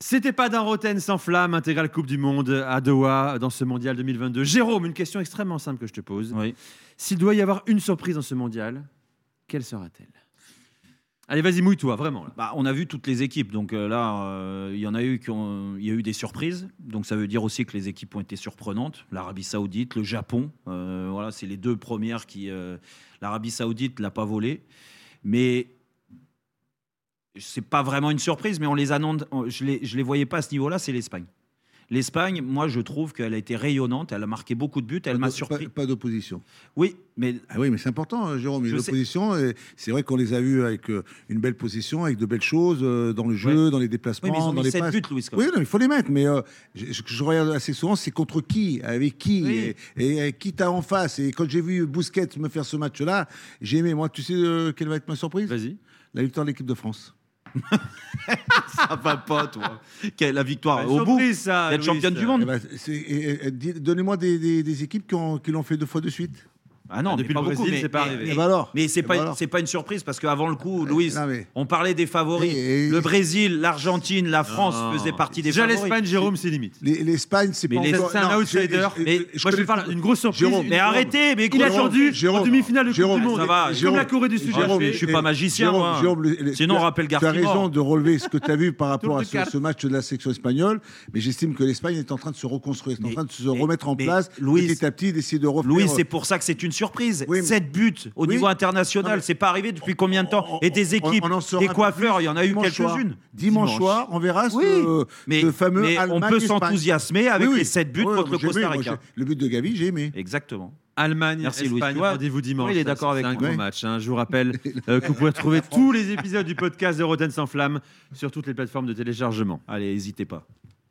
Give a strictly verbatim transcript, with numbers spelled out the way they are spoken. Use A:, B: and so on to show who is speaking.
A: C'était pas d'un Roten sans flamme, intégrale Coupe du Monde à Doha dans ce mondial deux mille vingt-deux. Jérôme, une question extrêmement simple que je te pose.
B: Oui.
A: S'il doit y avoir une surprise dans ce mondial, quelle sera-t-elle ? Allez, vas-y, mouille-toi, vraiment. Là.
B: Bah, on a vu toutes les équipes, donc euh, là, euh, il y en a eu qui ont, il y a eu des surprises. Donc ça veut dire aussi que les équipes ont été surprenantes. L'Arabie Saoudite, le Japon, euh, voilà, c'est les deux premières qui. Euh, L'Arabie Saoudite l'a pas volé, mais c'est pas vraiment une surprise. Mais on les annonce, je les, je les voyais pas à ce niveau-là. C'est l'Espagne. L'Espagne, moi, je trouve qu'elle a été rayonnante. Elle a marqué beaucoup de buts. Elle m'a surpris.
C: Pas, pas d'opposition.
B: Oui, mais
C: ah oui, mais c'est important, Jérôme. L'opposition, c'est vrai qu'on les a vus avec une belle position, avec de belles choses dans le jeu, ouais. dans les déplacements,
B: oui, mais ils ont
C: dans
B: mis
C: les
B: sept
C: passes.
B: buts, Louis.
C: Oui, non, il faut les mettre. Mais euh, je, je regarde assez souvent, c'est contre qui, avec qui, oui. et, et qui t'as en face. Et quand j'ai vu Busquets me faire ce match-là, j'ai aimé. Moi, tu sais euh, quelle va être ma surprise ?
A: Vas-y.
C: La victoire de l'équipe de France.
B: Ça va pas, toi. La victoire
A: bah,
B: au bout
A: ça,
B: d'être championne du monde.
C: Eh ben, et, et, donnez-moi des, des, des équipes qui, ont, qui l'ont fait deux fois de suite.
B: Ah non,
A: depuis
B: mais
A: le
B: pas
A: Brésil,
B: beaucoup,
A: c'est pas arrivé.
B: Mais,
C: mais, alors,
B: mais c'est pas,
C: alors.
B: c'est pas une surprise parce qu'avant le coup, Louis,
C: mais...
B: on parlait des favoris.
C: Et, et...
B: Le Brésil, l'Argentine, la France
A: non.
B: faisaient partie des
A: Déjà,
B: favoris.
A: Déjà l'Espagne, Jérôme, c'est limite.
C: L'Espagne, c'est pas
A: encore... C'est un outsider. Mais moi, je vais faire une grosse surprise.
B: Jérôme, mais arrêtez, mais
A: il a attendu en demi-finale de Coupe
C: Jérôme,
A: du Monde.
B: Ça va,
A: comme la Corée du Sud.
B: Je suis pas magicien, moi. Sinon, on rappelle Garcia.
C: Tu as raison de relever ce que tu as vu par rapport à ce match de la section espagnole, mais j'estime que l'Espagne est en train de se reconstruire, est en train de se remettre en place petit à petit, d'essayer de refaire.
B: Louis, c'est pour ça que c'est une surprise. Sept buts au niveau international, c'est pas arrivé depuis combien de temps ? Et des équipes, des coiffeurs, il y en a eu quelques-unes.
C: Dimanche soir, on verra ce fameux Allemagne.
B: On peut s'enthousiasmer avec les sept buts contre le Costa Rica.
C: Le but de Gavi, j'ai aimé.
B: Exactement.
A: Allemagne,
B: Merci
A: Espagne,
B: Louis.
A: rendez-vous dimanche.
B: Oui, il est d'accord avec
A: moi. C'est un
B: moi.
A: grand match. Hein. Je vous rappelle euh, que vous pouvez retrouver tous les épisodes du podcast de Roten sans flamme sur toutes les plateformes de téléchargement.
B: Allez, n'hésitez pas.